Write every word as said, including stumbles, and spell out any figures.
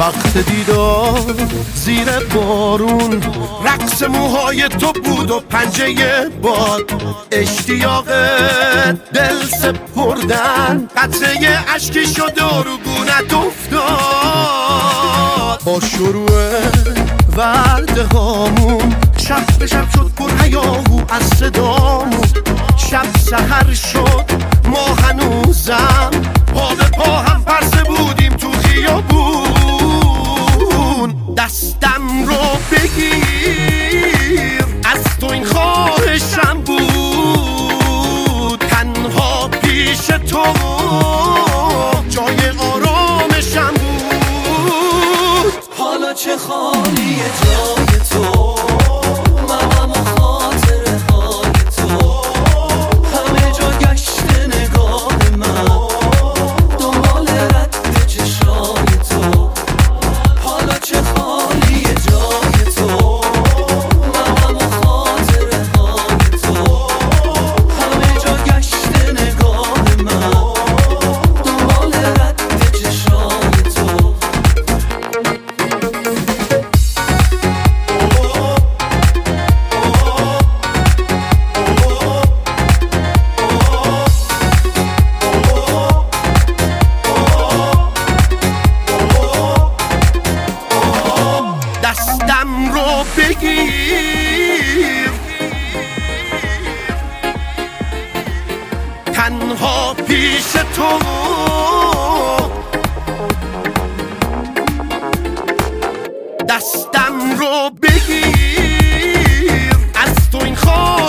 وقت دیدار زیر بارون، رقص موهای تو بود و پنجه باد، اشتیاق دل سپردن، قطره اشکی شد و رو گونت افتاد. با شروع ورده هامون شب به شب شد پر هیاهو از صدامون، شب سحر شد ما هنوزم پا به پا هم پرسه بودیم تو خیابون. دستم رو بگیر از تو این خواهشم بود، تنها پیش تو جای آرامشم بود. حالا چه خالیه جای تو، مغم و خاطره های تو، همه جا گشت نگاه من دنبال رد چشای تو. حالا چه خالیه جای تو، مغم و خاطره های تو، همه جا گشت نگاه من دنبال رد چشای تو. دستم رو بگیر تنها پیش تو، دستم رو بگیر از تو این خواهشم